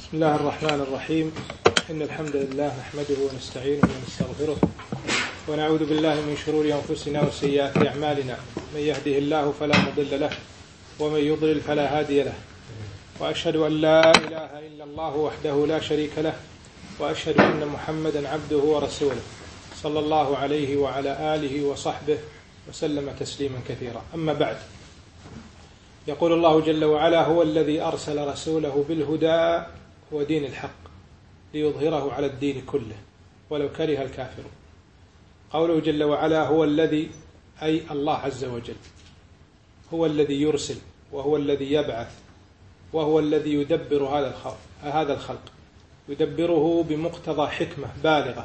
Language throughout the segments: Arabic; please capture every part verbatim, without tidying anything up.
بسم الله الرحمن الرحيم. إن الحمد لله نحمده ونستعينه ونستغفره ونعوذ بالله من شرور أنفسنا وسيئات أعمالنا. من يهده الله فلا مضل له ومن يضلل فلا هادي له، وأشهد أن لا إله إلا الله وحده لا شريك له، وأشهد أن محمدا عبده ورسوله صلى الله عليه وعلى آله وصحبه وسلم تسليما كثيرا. أما بعد، يقول الله جل وعلا: هو الذي أرسل رسوله بالهدى ودين الحق ليظهره على الدين كله ولو كره الكافرون. قوله جل وعلا هو الذي، أي الله عز وجل، هو الذي يرسل وهو الذي يبعث وهو الذي يدبر هذا الخلق هذا الخلق يدبره بمقتضى حكمة بالغة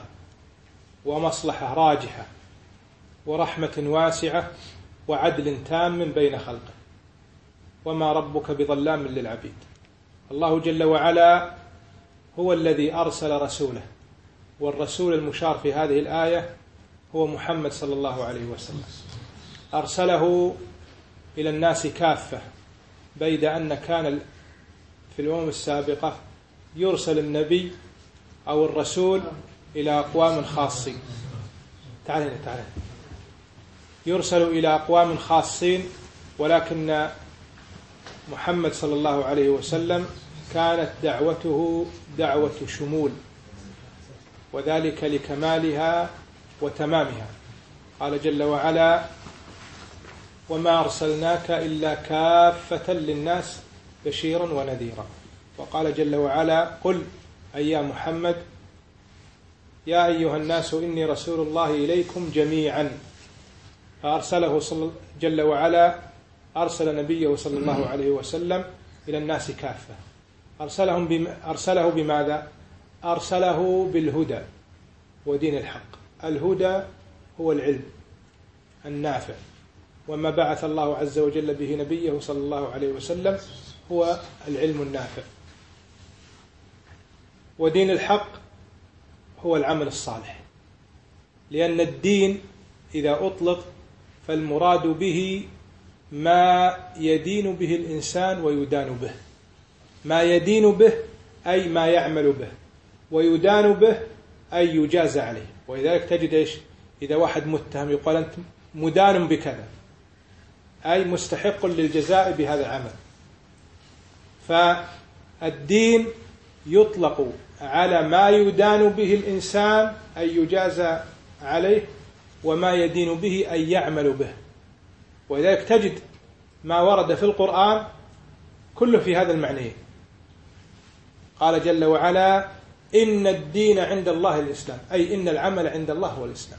ومصلحة راجحة ورحمة واسعة وعدل تام بين خلقه، وما ربك بظلام للعبيد. الله جل وعلا هو الذي أرسل رسوله، والرسول المشار في هذه الآية هو محمد صلى الله عليه وسلم. أرسله إلى الناس كافة، بيد أن كان في الأمم السابقة يرسل النبي أو الرسول إلى أقوام خاصين. تعالى تعالى يرسل إلى أقوام خاصين، ولكن محمد صلى الله عليه وسلم كانت دعوته دعوة شمول، وذلك لكمالها وتمامها. قال جل وعلا: وما أرسلناك إلا كافة للناس بشيرا ونذيرا. وقال جل وعلا: قل أي يا محمد يا أيها الناس إني رسول الله إليكم جميعا. فأرسله جل وعلا أرسل نبيه صلى الله عليه وسلم إلى الناس كافة. أرسلهم بم... أرسله بماذا؟ أرسله بالهدى ودين الحق. الهدى هو العلم النافع، وما بعث الله عز وجل به نبيه صلى الله عليه وسلم هو العلم النافع. ودين الحق هو العمل الصالح، لأن الدين إذا أطلق فالمراد به ما يدين به الإنسان ويدان به. ما يدين به أي ما يعمل به، ويدان به أي يجازى عليه. ولذلك تجد إيش؟ إذا واحد متهم يقول أنت مدان بكذا، أي مستحق للجزاء بهذا العمل. فالدين يطلق على ما يدان به الإنسان أي يجازى عليه، وما يدين به أي يعمل به. ولذلك تجد ما ورد في القرآن كله في هذا المعنى. قال جل وعلا: إن الدين عند الله الإسلام، أي إن العمل عند الله هو الإسلام.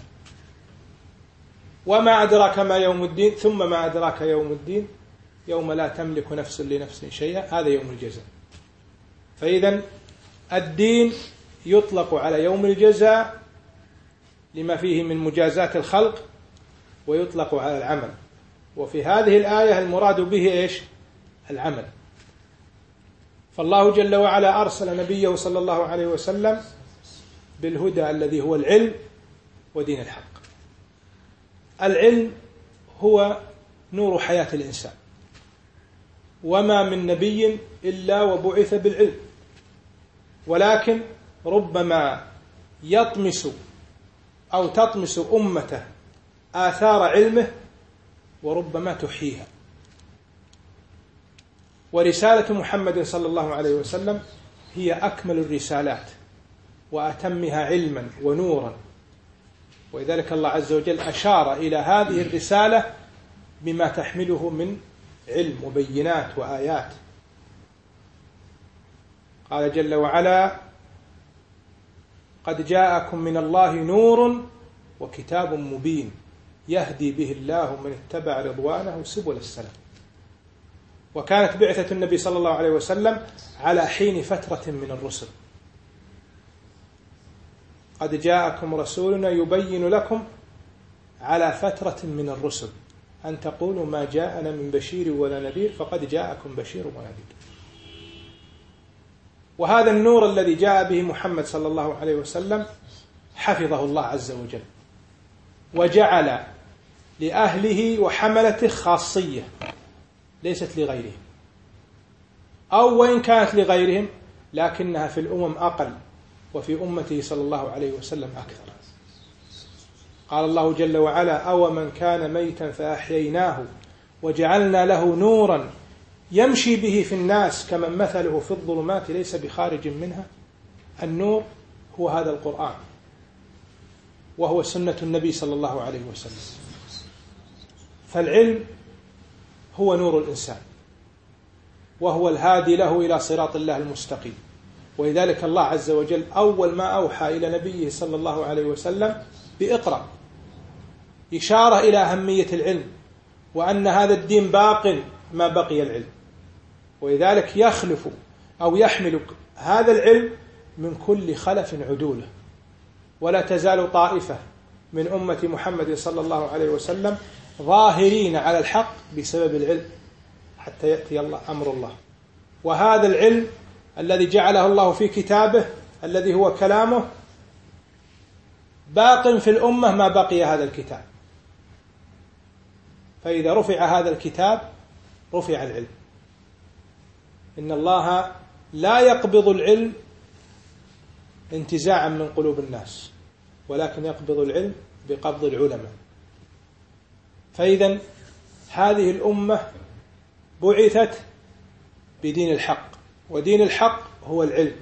وما أدراك ما يوم الدين، ثم ما أدراك يوم الدين يوم لا تملك نفس لنفس شيئا، هذا يوم الجزاء. فإذا الدين يطلق على يوم الجزاء لما فيه من مجازات الخلق، ويطلق على العمل. وفي هذه الآية المراد به إيش؟ العمل. فالله جل وعلا أرسل نبيه صلى الله عليه وسلم بالهدى الذي هو العلم ودين الحق. العلم هو نور حياة الإنسان، وما من نبي إلا وبعث بالعلم، ولكن ربما يطمس أو تطمس أمته آثار علمه، وربما تحييها. ورسالة محمد صلى الله عليه وسلم هي أكمل الرسالات وأتمها علما ونورا. ولذلك الله عز وجل أشار إلى هذه الرسالة بما تحمله من علم وبينات وآيات. قال جل وعلا: قد جاءكم من الله نور وكتاب مبين يهدي به الله من اتبع رضوانه سبل السلام. وكانت بعثة النبي صلى الله عليه وسلم على حين فترة من الرسل. قد جاءكم رسولنا يبين لكم على فترة من الرسل أن تقولوا ما جاءنا من بشير ولا نذير، فقد جاءكم بشير ونذير. وهذا النور الذي جاء به محمد صلى الله عليه وسلم حفظه الله عز وجل، وجعل لأهله وحملته خاصية ليست لغيرهم، أو وإن كانت لغيرهم لكنها في الأمم أقل، وفي أمته صلى الله عليه وسلم أكثر. قال الله جل وعلا: أو من كان ميتا فأحييناه وجعلنا له نورا يمشي به في الناس كمن مثله في الظلمات ليس بخارج منها. النور هو هذا القرآن، وهو سنة النبي صلى الله عليه وسلم. فالعلم هو نور الإنسان، وهو الهادي له إلى صراط الله المستقيم. ولذلك الله عز وجل أول ما أوحى إلى نبيه صلى الله عليه وسلم بإقرأ، إشارة إلى أهمية العلم، وأن هذا الدين باق ما بقي العلم. ولذلك يخلف أو يحمل هذا العلم من كل خلف عدوله. ولا تزال طائفة من أمة محمد صلى الله عليه وسلم ظاهرين على الحق بسبب العلم حتى يأتي الله أمر الله. وهذا العلم الذي جعله الله في كتابه الذي هو كلامه باق في الأمة ما بقي هذا الكتاب. فإذا رفع هذا الكتاب رفع العلم. إن الله لا يقبض العلم انتزاعا من قلوب الناس، ولكن يقبض العلم بقبض العلماء. فإذا هذه الأمة بعثت بدين الحق، ودين الحق هو العلم.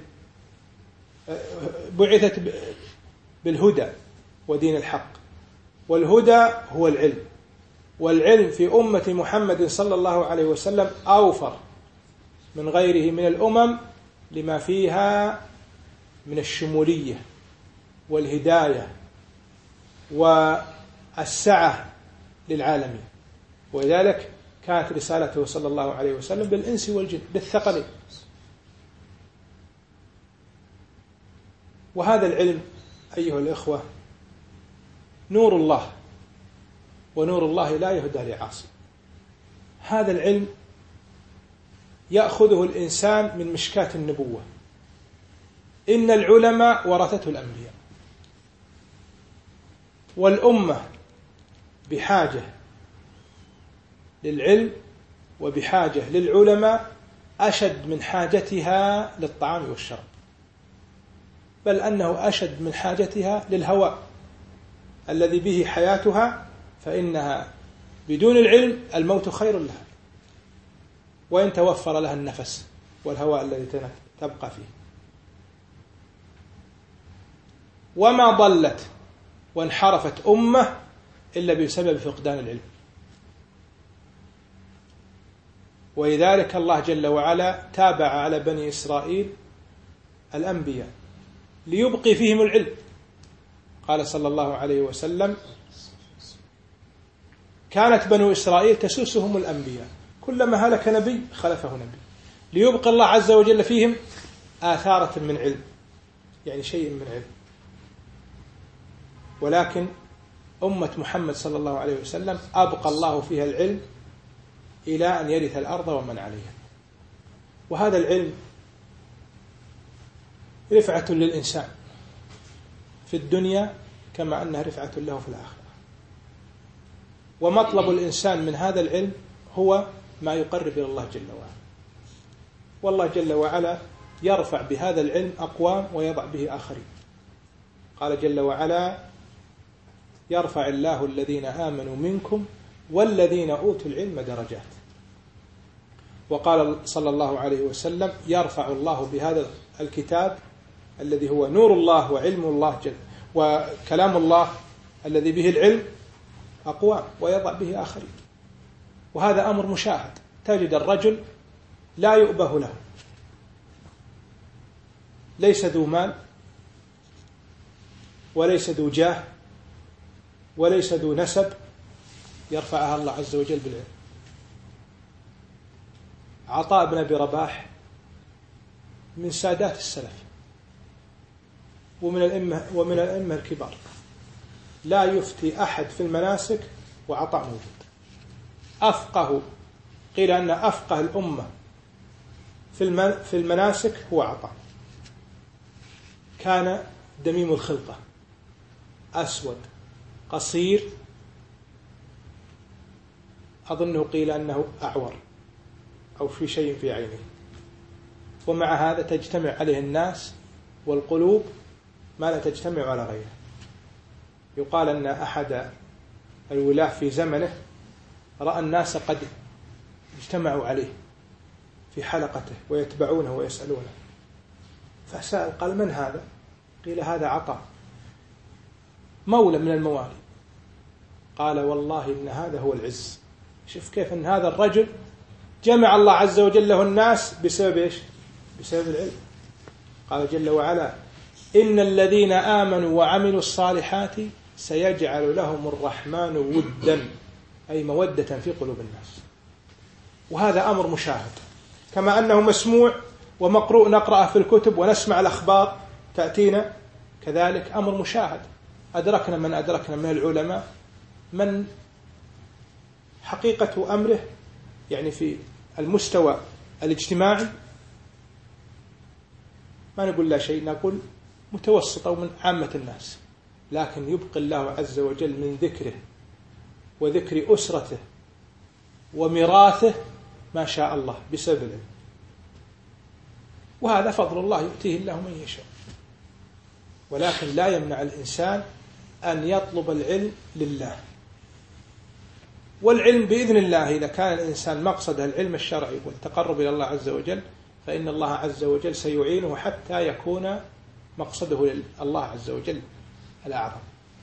بعثت بالهدى ودين الحق، والهدى هو العلم. والعلم في أمة محمد صلى الله عليه وسلم أوفر من غيره من الأمم، لما فيها من الشمولية والهداية والسعة للعالمين. ولذلك كانت رسالته صلى الله عليه وسلم بالإنس والجن، بالثقلين. وهذا العلم أيها الإخوة نور الله، ونور الله لا يهدى لعاصي. هذا العلم يأخذه الإنسان من مشكاة النبوة. إن العلماء ورثته الأنبياء، والأمة بحاجة للعلم وبحاجة للعلماء أشد من حاجتها للطعام والشراب، بل أنه أشد من حاجتها للهواء الذي به حياتها، فإنها بدون العلم الموت خير لها، وإن توفر لها النفس والهواء الذي تبقى فيه. وما ضلت وانحرفت أمة إلا بسبب فقدان العلم. ولذلك الله جل وعلا تابع على بني إسرائيل الأنبياء ليبقي فيهم العلم. قال صلى الله عليه وسلم: كانت بنو إسرائيل تسوسهم الأنبياء، كلما هلك نبي خلفه نبي، ليبقى الله عز وجل فيهم آثارة من علم، يعني شيء من علم. ولكن أمة محمد صلى الله عليه وسلم أبقى الله فيها العلم إلى أن يرث الأرض ومن عليها. وهذا العلم رفعة للإنسان في الدنيا كما أنها رفعة له في الآخرة. ومطلب الإنسان من هذا العلم هو ما يقرب إلى الله جل وعلا. والله جل وعلا يرفع بهذا العلم أقوام ويضع به آخرين. قال جل وعلا: يرفع الله الذين آمنوا منكم والذين أوتوا العلم درجات. وقال صلى الله عليه وسلم: يرفع الله بهذا الكتاب الذي هو نور الله وعلم الله جل وكلام الله الذي به العلم أقوام ويضع به آخرين. وهذا أمر مشاهد. تجد الرجل لا يؤبه له، ليس ذو مال وليس ذو جاه وليس ذو نسب، يرفعها الله عز وجل بالعلم. عطاء بن أبي رباح من سادات السلف ومن الأئمة ومن الأئمة الكبار، لا يفتي أحد في المناسك وعطاء موجود. أفقه، قيل أن أفقه الأمة في المناسك هو عطاء. كان دميم الخلقة، أسود قصير، أظنه قيل أنه أعور أو في شيء في عينه، ومع هذا تجتمع عليه الناس والقلوب ما لا تجتمع على غيره. يقال أن أحد الولاة في زمنه رأى الناس قد اجتمعوا عليه في حلقته ويتبعونه ويسألونه، فسأل قال: من هذا؟ قيل: هذا عطاء مولى من الموالي. قال: والله إن هذا هو العز. شوف كيف أن هذا الرجل جمع الله عز وجل له الناس بسبب إيش؟ بسبب العلم. قال جل وعلا: إن الذين آمنوا وعملوا الصالحات سيجعل لهم الرحمن ودا، أي مودة في قلوب الناس. وهذا أمر مشاهد، كما أنه مسموع ومقروء نقرأه في الكتب ونسمع الأخبار تأتينا، كذلك أمر مشاهد. أدركنا من أدركنا من العلماء من حقيقة أمره يعني في المستوى الاجتماعي ما نقول لا شيء، نقول متوسط أو من عامة الناس، لكن يبقي الله عز وجل من ذكره وذكر أسرته وميراثه ما شاء الله بسبب العلم. وهذا فضل الله يؤتيه الله من يشاء، ولكن لا يمنع الإنسان أن يطلب العلم لله. والعلم بإذن الله إذا كان الإنسان مقصده العلم الشرعي والتقرب إلى الله عز وجل، فإن الله عز وجل سيعينه حتى يكون مقصده الله عز وجل الأعظم.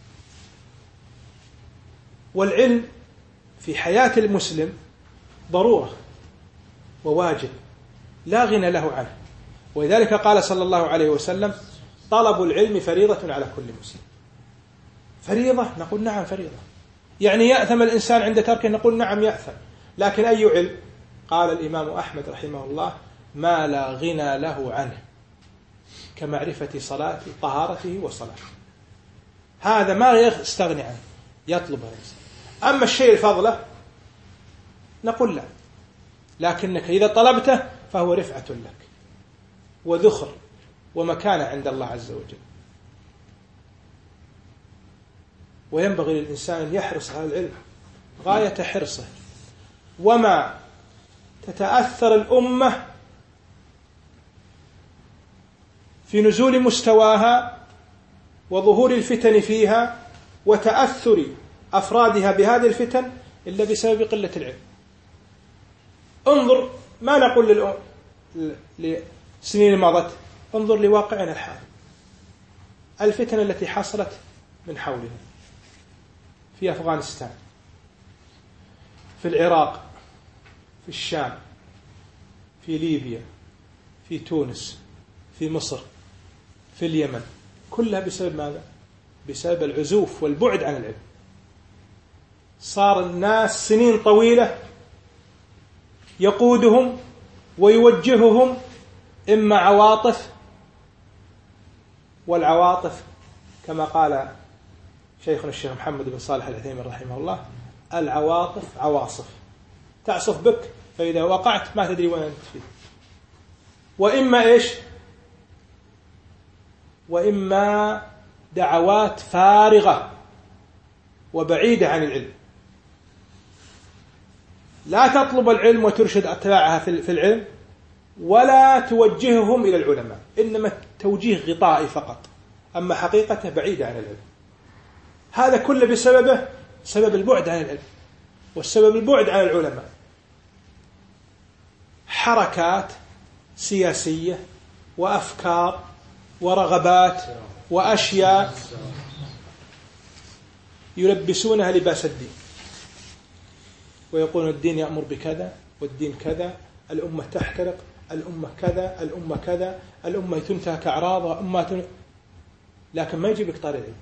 والعلم في حياة المسلم ضرورة وواجب لا غنى له عنه، ولذلك قال صلى الله عليه وسلم: طلب العلم فريضة على كل مسلم. فريضة؟ نقول نعم فريضة. يعني يأثم الإنسان عند تركه؟ نقول نعم يأثم. لكن أي علم؟ قال الإمام أحمد رحمه الله: ما لا غنى له عنه، كمعرفة صلاة طهارته وصلاته. هذا ما يستغني عنه، يطلب الإنسان. أما الشيء الفضلة نقول لا، لكنك إذا طلبته فهو رفعة لك وذخر ومكانة عند الله عز وجل. وينبغي للإنسان أن يحرص على العلم غاية حرصه. وما تتأثر الأمة في نزول مستواها وظهور الفتن فيها وتأثر أفرادها بهذه الفتن إلا بسبب قلة العلم. انظر، ما نقول للسنين الماضية، انظر لواقعنا الحالي، الفتن التي حصلت من حولنا في أفغانستان، في العراق، في الشام، في ليبيا، في تونس، في مصر، في اليمن، كلها بسبب ماذا؟ بسبب العزوف والبعد عن العلم. صار الناس سنين طويلة يقودهم ويوجههم إما عواطف، والعواطف كما قال شيخنا الشيخ محمد بن صالح العثيمين رحمه الله: العواطف عواصف تعصف بك، فإذا وقعت ما تدري وين أنت فيه. وإما إيش؟ وإما دعوات فارغة وبعيدة عن العلم. لا تطلب العلم وترشد أتباعها في العلم، ولا توجههم إلى العلماء، إنما توجيه غطائي فقط، أما حقيقته بعيدة عن العلم. هذا كله بسببه سبب البعد عن العلم، والسبب البعد عن العلماء. حركات سياسية وأفكار ورغبات وأشياء يلبسونها لباس الدين، ويقولون الدين يأمر بكذا والدين كذا، الأمة تحترق، الأمة كذا، الأمة كذا، الأمة تنتهك أعراضها، أمة تن... لكن ما يجيب لك طارئ العلم.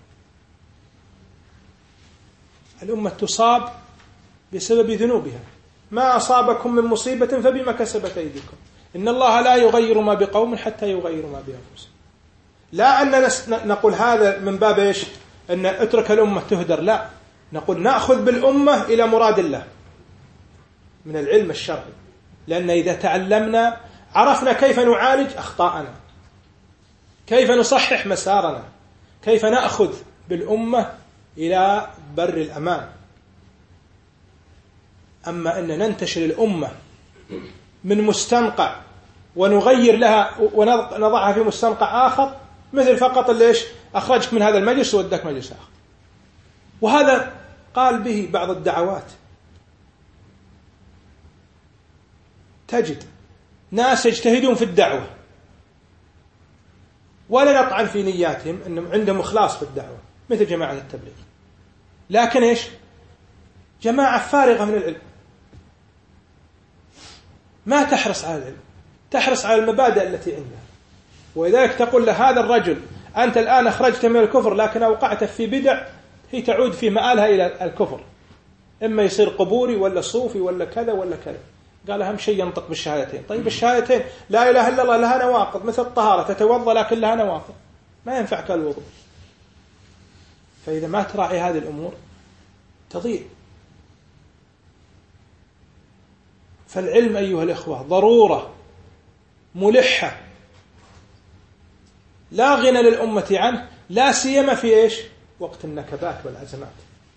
الأمة تصاب بسبب ذنوبها، ما أصابكم من مصيبة فبما كسبت أيديكم، إن الله لا يغير ما بقوم حتى يغيروا ما بأنفسهم. لا أن نقول هذا من باب إيش؟ أن اترك الأمة تهدر، لا، نقول نأخذ بالأمة إلى مراد الله من العلم الشرعي، لأن إذا تعلمنا عرفنا كيف نعالج أخطاءنا، كيف نصحح مسارنا، كيف نأخذ بالأمة إلى بر الأمان. أما أن ننتشر الأمة من مستنقع ونغير لها ونضعها في مستنقع آخر، مثل فقط اللي إيش أخرجك من هذا المجلس وودك مجلس آخر. وهذا قال به بعض الدعوات. تجد ناس يجتهدون في الدعوة ولا نطعن في نياتهم أنهم عندهم إخلاص في الدعوة مثل جماعة التبليغ، لكن إيش جماعة فارغة من العلم، ما تحرص على العلم، تحرص على المبادئ التي عندها. ولذلك تقول لهذا الرجل أنت الآن أخرجت من الكفر لكن أوقعت في بدع هي تعود في مآلها إلى الكفر، إما يصير قبوري ولا صوفي ولا كذا ولا كذا. قال أهم شيء ينطق بالشهادتين. طيب الشهادتين لا إله إلا الله لها نواقض مثل الطهارة، تتوضأ لكن لها نواقض، ما ينفعك الوضوء. فإذا ما تراعي هذه الأمور تضيع. فالعلم أيها الإخوة ضرورة ملحة لا غنى للأمة عنه، لا سيما في إيش وقت النكبات والأزمات.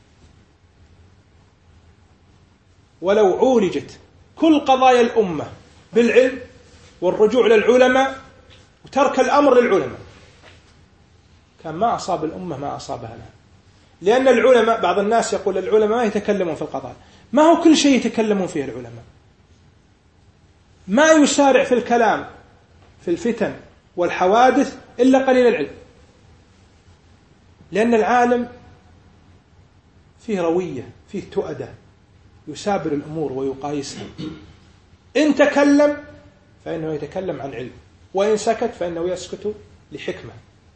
ولو عولجت كل قضايا الأمة بالعلم والرجوع للعلماء وترك الأمر للعلماء كان ما أصاب الأمة ما أصابها لها. لأن العلماء، بعض الناس يقول العلماء ما يتكلمون في القضايا، ما هو كل شيء يتكلمون فيه العلماء، ما يسارع في الكلام في الفتن والحوادث إلا قليل العلم. لأن العالم فيه روية، فيه تؤدة، يسابر الأمور ويقايسها. إن تكلم فإنه يتكلم عن علم، وإن سكت فإنه يسكت لحكمة.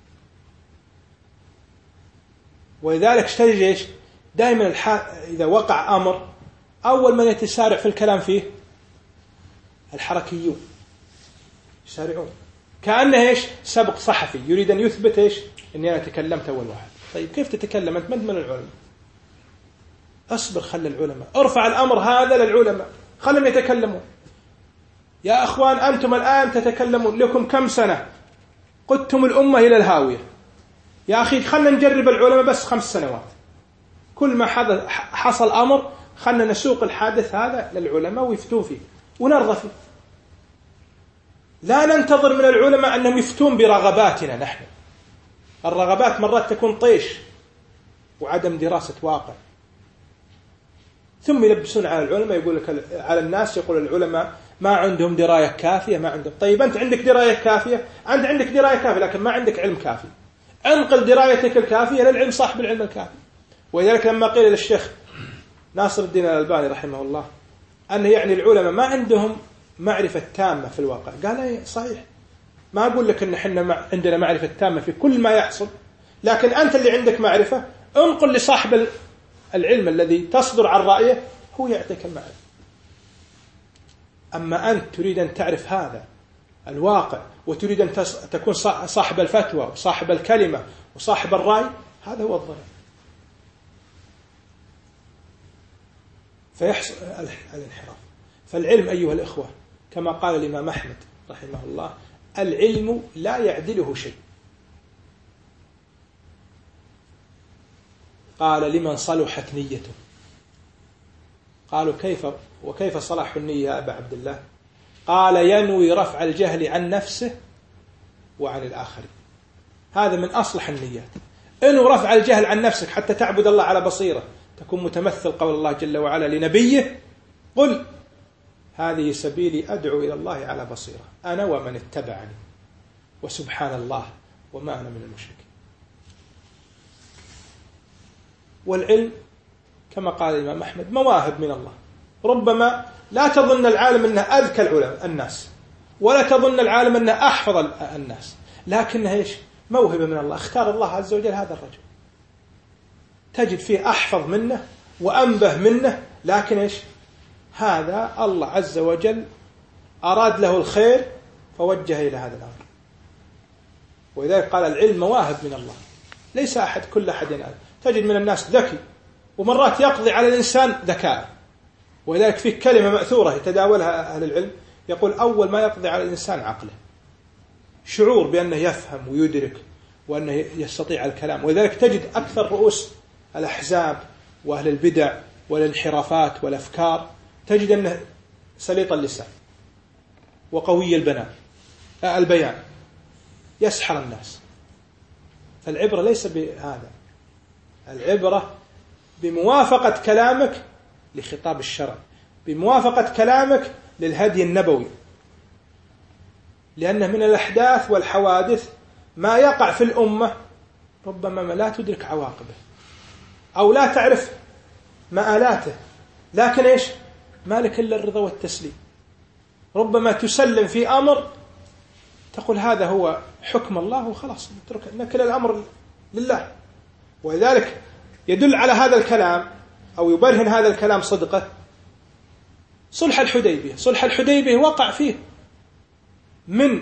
ولذلك تجد إيش دائما الح... إذا وقع أمر أول من يتسارع في الكلام فيه الحركيون، يسارعون كأنه إيش سبق صحفي يريد أن يثبت إيش إني أنا تكلمت أول واحد. طيب كيف تتكلم أنت من العلماء؟ أصبر، خلي العلماء، ارفع الأمر هذا للعلماء، خلهم يتكلمون. يا أخوان أنتم الآن تتكلمون، لكم كم سنة قدتم الأمة إلى الهاوية. يا أخي خلنا نجرب العلماء بس خمس سنوات، كل ما حصل أمر خلنا نسوق الحادث هذا للعلماء ويفتون فيه ونرضى فيه. لا ننتظر من العلماء أنهم يفتون برغباتنا نحن. الرغبات مرات تكون طيش وعدم دراسة واقع. ثم يلبسون على العلماء، يقول لك على الناس، يقول العلماء ما عندهم دراية كافية، ما عندهم. طيب أنت عندك دراية كافية، أنت عندك دراية كافية لكن ما عندك علم كافي. انقل درايتك الكافية للعلم صاحب العلم الكافي. ولذلك لما قيل للشيخ ناصر الدين الألباني رحمه الله أن يعني العلماء ما عندهم معرفة تامة في الواقع، قال ايه صحيح، ما أقول لك أن احنا عندنا معرفة تامة في كل ما يحصل، لكن أنت اللي عندك معرفة انقل لصاحب العلم الذي تصدر عن رأيه هو يعطيك المعرفة. أما أنت تريد أن تعرف هذا الواقع وتريد أن تكون صاحب الفتوى وصاحب الكلمة وصاحب الرأي، هذا هو الضلال. فيحصل الانحراف. فالعلم أيها الإخوة كما قال الإمام أحمد رحمه الله: العلم لا يعدله شيء. قال: لمن صلحت نيته. قالوا: كيف وكيف صلاح النية يا أبا عبد الله؟ قال: ينوي رفع الجهل عن نفسه وعن الآخرين. هذا من أصلح النيات، إنه رفع الجهل عن نفسك حتى تعبد الله على بصيرة، تكون متمثل قول الله جل وعلا لنبيه: قل هذه سبيلي أدعو إلى الله على بصيرة أنا ومن اتبعني وسبحان الله وما أنا من المشركين. والعلم كما قال الإمام أحمد مواهب من الله. ربما لا تظن العالم أنه أذكى العلماء الناس، ولا تظن العالم أنه أحفظ الناس، لكنها إيش؟ موهبة من الله. اختار الله عز وجل هذا الرجل، تجد فيه أحفظ منه وأنبه منه، لكن إيش؟ هذا الله عز وجل أراد له الخير فوجه إلى هذا الأمر. ولذلك قال العلم مواهب من الله، ليس أحد كل أحد ينال. تجد من الناس ذكي ومرات يقضي على الإنسان ذكاء. ولذلك فيه كلمة مأثورة يتداولها أهل العلم، يقول: أول ما يقضي على الإنسان عقله، شعور بأنه يفهم ويدرك وأنه يستطيع الكلام. ولذلك تجد أكثر رؤوس الأحزاب وأهل البدع والانحرافات والأفكار تجد أنه سليط اللسان، وقوي البنان البيان يسحر الناس. فالعبرة ليس بهذا، العبرة بموافقة كلامك لخطاب الشرع، بموافقة كلامك للهدي النبوي، لأن من الأحداث والحوادث ما يقع في الأمة ربما ما لا تدرك عواقبه أو لا تعرف مآلاته، لكن إيش ما لك إلا الرضا والتسليم. ربما تسلم في أمر تقول هذا هو حكم الله وخلاص نترك نكل الأمر لله. ولذلك يدل على هذا الكلام أو يبرهن هذا الكلام صدقه صلح الحديبية. صلح الحديبية وقع فيه من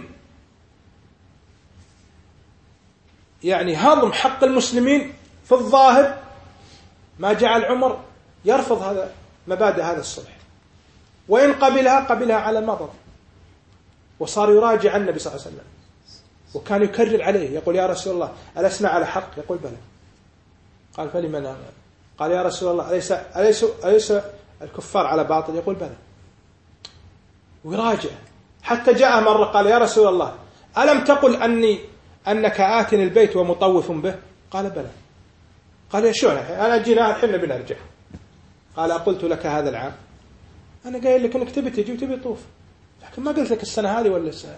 يعني هضم حق المسلمين في الظاهر ما جعل عمر يرفض هذا مبادئ هذا الصلح، وإن قبلها قبلها على المضض، وصار يراجع النبي صلى الله عليه وسلم وكان يكرر عليه يقول يا رسول الله ألسنا على حق؟ يقول بلى. قال فلمن آمن؟ قال يا رسول الله أليس, أليس, أليس الكفار على باطل؟ يقول بلى. ويراجع حتى جاء مرة قال يا رسول الله ألم تقل أني أنك آتني البيت ومطوف به؟ قال بلى. قال يا شو أنا جينا الحين بنرجع. قال قلت لك هذا العام؟ أنا قايل لك أنك تبي تجي وتبي طوف، لكن ما قلت لك السنة هذه ولا السنة.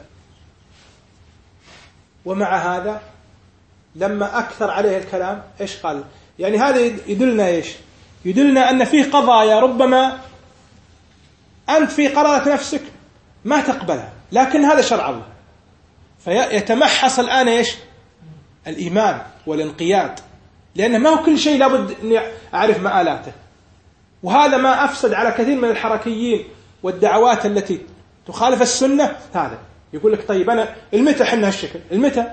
ومع هذا لما أكثر عليه الكلام إيش قال؟ يعني هذا يدلنا إيش؟ يدلنا أن فيه قضايا ربما أنت في قرارة نفسك ما تقبلها، لكن هذا شرع الله، فيتمحص الآن إيش؟ الإيمان والانقياد، لأنه ما هو كل شيء لابد أن أعرف مآلاته. وهذا ما أفسد على كثير من الحركيين والدعوات التي تخالف السنة. هذا يقول لك طيب أنا المتى حنا هالشكل المتى؟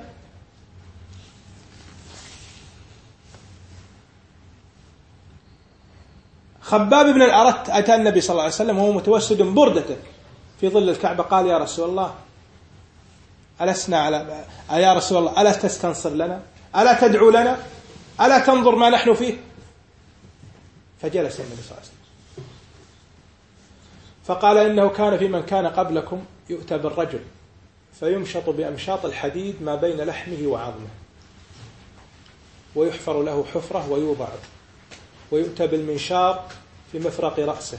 خباب بن الأرت أتى النبي صلى الله عليه وسلم وهو متوسد بردته في ظل الكعبة، قال يا رسول الله ألسنا على يا رسول الله ألا تستنصر لنا؟ ألا تدعو لنا؟ ألا تنظر ما نحن فيه؟ فجلس النبي صلى الله عليه وسلم فقال إنه كان في من كان قبلكم يؤتى بالرجل فيمشط بأمشاط الحديد ما بين لحمه وعظمه ويحفر له حفرة ويوضع، ويؤتى بالمنشار في مفرق رأسه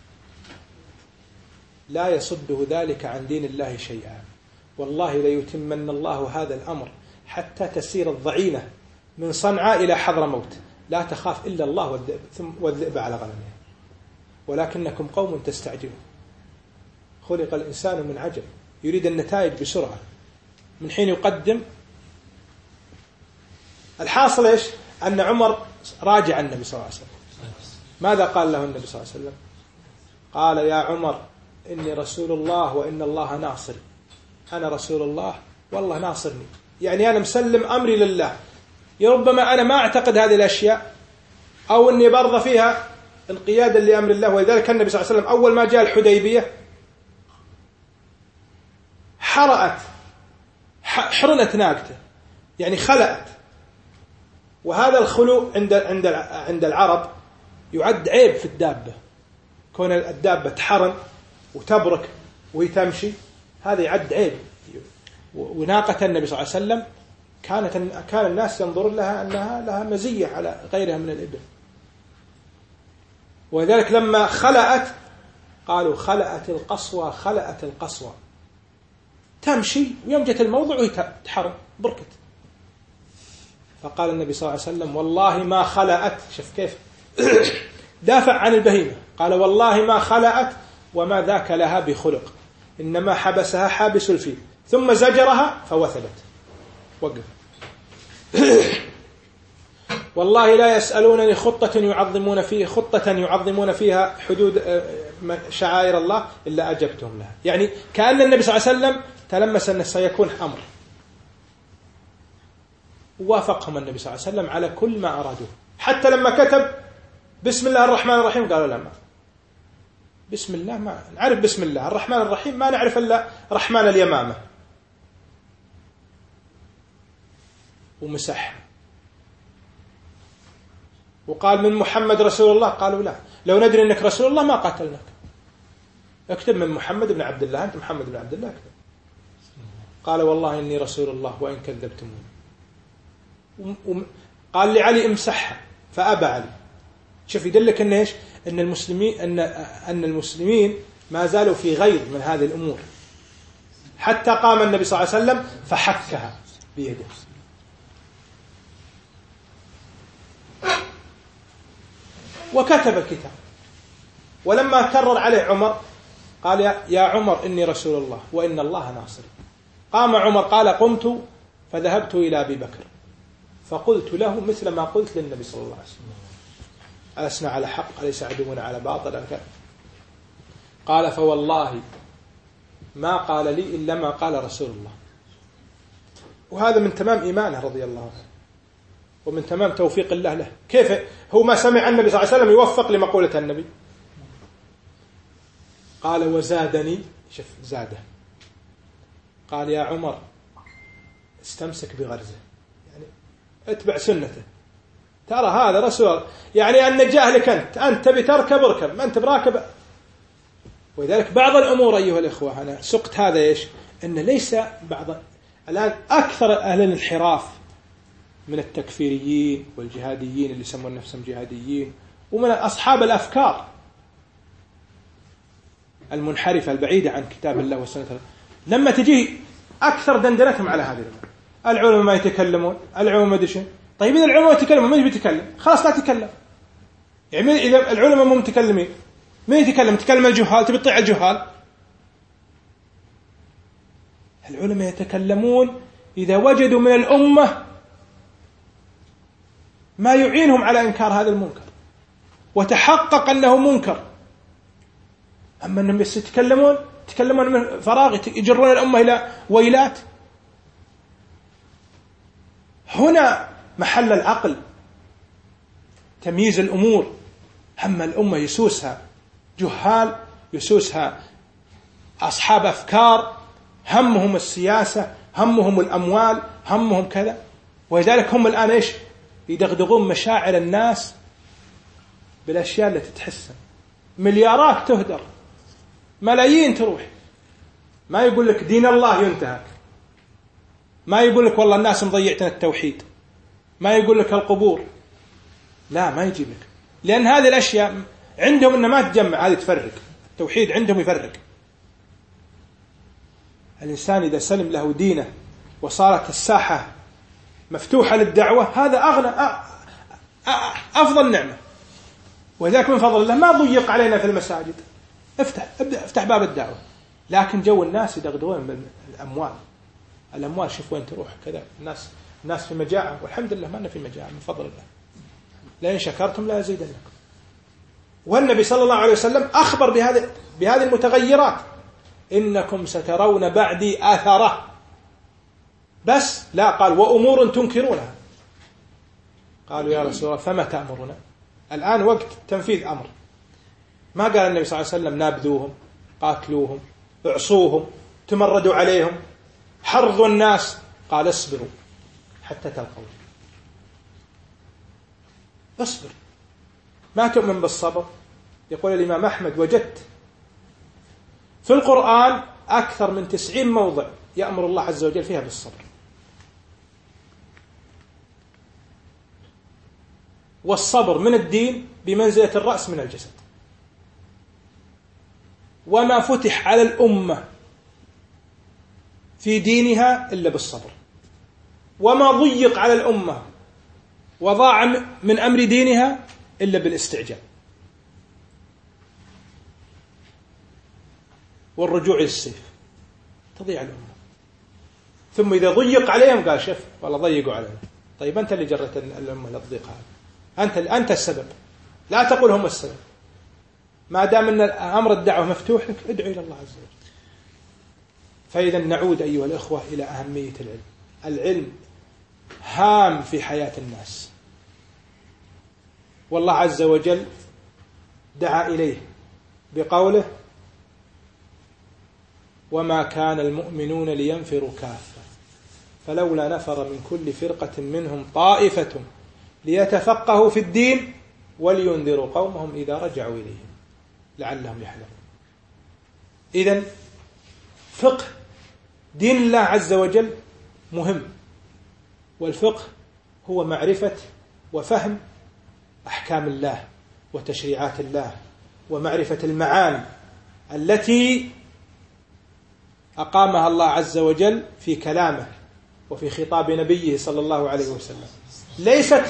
لا يصده ذلك عن دين الله شيئا، والله ليتمن الله هذا الأمر حتى تسير الضعينة من صنعاء إلى حضرموت لا تخاف إلا الله والذئب, والذئب على غنمه ولكنكم قوم تستعجلون. خلق الإنسان من عجل، يريد النتائج بسرعة من حين يقدم. الحاصل إيش؟ أن عمر راجع النبي صلى الله عليه وسلم. ماذا قال له النبي صلى الله عليه وسلم؟ قال يا عمر إني رسول الله وإن الله ناصر. أنا رسول الله والله ناصرني، يعني أنا مسلم أمري لله. ربما أنا ما أعتقد هذه الأشياء أو أني برضى فيها انقيادا لأمر الله. ولذلك النبي صلى الله عليه وسلم أول ما جاء الحديبية حرأت حرنت ناقته، يعني خلأت. وهذا الخلو عند عند عند العرب يعد عيب في الدابة، كون الدابة تحرن وتبرك وهي تمشي هذا يعد عيب. وناقة النبي صلى الله عليه وسلم كانت كان الناس ينظر لها أنها لها مزية على غيرها من الإبل. ولذلك لما خلأت قالوا خلأت القصوى خلأت القصوى، تمشي ويوم جت الموضع وهي تحرن بركت. فقال النبي صلى الله عليه وسلم والله ما خلأت. شوف كيف دافع عن البهيمة، قال والله ما خلأت وما ذاك لها بخلق، إنما حبسها حابس الفيل ثم زجرها فوثبت وقف. والله لا يسألونني خطة يعظمون فيه خطة يعظمون فيها حدود شعائر الله إلا أجبتهم لها. يعني كأن النبي صلى الله عليه وسلم تلمس أن سيكون أمر، ووافقهم النبي صلى الله عليه وسلم على كل ما أرادوه. حتى لما كتب بسم الله الرحمن الرحيم قالوا لا، ما بسم الله ما نعرف، بسم الله الرحمن الرحيم ما نعرف إلا رحمن اليمامة، ومسح. وقال من محمد رسول الله، قالوا لا، لو ندري أنك رسول الله ما قاتلناك. اكتب من محمد بن عبد الله، أنت محمد بن عبد الله اكتب. قال والله إني رسول الله وإن كذبتموني. قال لعلي امسحها فأبى علي. شوف يدلك أن إيش؟ أن المسلمين أن أن المسلمين ما زالوا في غيظ من هذه الأمور، حتى قام النبي صلى الله عليه وسلم فحكها بيده. وكتب الكتاب. ولما كرر عليه عمر قال يا عمر إني رسول الله وإن الله ناصري. قام عمر قال قمت فذهبت إلى أبي بكر فقلت له مثل ما قلت للنبي صلى الله عليه وسلم: ألسنا على حق؟ أليس عدونا على باطل؟ قال فوالله ما قال لي إلا ما قال رسول الله. وهذا من تمام إيمانه رضي الله عنه، ومن تمام توفيق الله له. كيف هو ما سمع النبي صلى الله عليه وسلم يوفق لمقولة النبي؟ قال وزادني، شوف زاده، قال يا عمر استمسك بغرزه، يعني اتبع سنته، ترى هذا رسول، يعني أن جاهلك أنت أنت بتركب اركب، ما أنت براكب. ولذلك بعض الأمور أيها الإخوة أنا سقت هذا إيش؟ أن ليس بعض الآن أكثر أهل الانحراف من التكفيريين والجهاديين اللي يسمون نفسهم جهاديين، ومن أصحاب الأفكار المنحرفة البعيدة عن كتاب الله والسنة، لما تجي أكثر دندنتهم على هذه الأمور. العلماء ما يتكلمون، العلماء ما دشين. طيب إذا العلماء يتكلمون من بيتكلم؟ خلاص لا تتكلم. يعني إذا العلماء مو متكلمين من يتكلم؟ تكلم الجهال، تبي تطيع الجهال. العلماء يتكلمون إذا وجدوا من الأمة ما يعينهم على إنكار هذا المنكر وتحقق أنه منكر. أما أنهم بس يتكلمون يتكلمون من فراغ، يجرون الأمة إلى ويلات. هنا محل العقل، تمييز الأمور. أما الأمة يسوسها جهال، يسوسها أصحاب أفكار، همهم السياسة، همهم الأموال، همهم كذا. ولذلك هم الآن إيش؟ يدغدغون مشاعر الناس بالأشياء التي تحسن. مليارات تهدر، ملايين تروح. ما يقول لك دين الله ينتهك، ما يقول لك والله الناس مضيعتنا التوحيد، ما يقول لك القبور، لا ما يجيب لك، لأن هذه الأشياء عندهم إنها ما تجمع، هذه تفرق. التوحيد عندهم يفرق. الإنسان إذا سلم له دينه وصارت الساحة مفتوحة للدعوة، هذا أغنى أفضل نعمة. ولذلك من فضل الله ما ضيق علينا في المساجد، افتح ابدأ افتح باب الدعوة. لكن جو الناس يدغدغون من الأموال. الأموال شوف وين تروح كذا. الناس الناس في مجاعة، والحمد لله ما لنا في مجاعة من فضل الله. لئن شكرتم لا أزيدنكم. والنبي صلى الله عليه وسلم أخبر بهذه بهذه المتغيرات: إنكم سترون بعدي آثرة. بس لا قال وأمور تنكرونها. قالوا يا رسول الله فما تأمرنا؟ الآن وقت تنفيذ أمر. ما قال النبي صلى الله عليه وسلم نابذوهم، قاتلوهم، اعصوهم، تمردوا عليهم، حرضوا الناس. قال اصبروا حتى تلقوا. اصبر. ما تؤمن بالصبر. يقول الإمام أحمد وجدت في القرآن أكثر من تسعين موضع يأمر الله عز وجل فيها بالصبر. والصبر من الدين بمنزلة الرأس من الجسد. وما فتح على الأمة في دينها إلا بالصبر، وما ضيق على الأمة وضاع من أمر دينها إلا بالاستعجال والرجوع للسيف، تضيع الأمة. ثم إذا ضيق عليهم قال شف والله ضيقوا علينا. طيب أنت اللي جرت الأمة للضيق هذا، أنت أنت السبب، لا تقول هم السبب. ما دام أن أمر الدعوة مفتوح لك ادعو إلى الله عز وجل. فإذا نعود أيها الإخوة إلى أهمية العلم. العلم هام في حياة الناس، والله عز وجل دعا إليه بقوله وما كان المؤمنون لينفروا كافة فلولا نفر من كل فرقة منهم طائفة ليتفقهوا في الدين ولينذروا قومهم إذا رجعوا إليهم لعلهم يحذرون. إذن فقه دين الله عز وجل مهم، والفقه هو معرفة وفهم أحكام الله وتشريعات الله ومعرفة المعاني التي أقامها الله عز وجل في كلامه وفي خطاب نبيه صلى الله عليه وسلم، ليست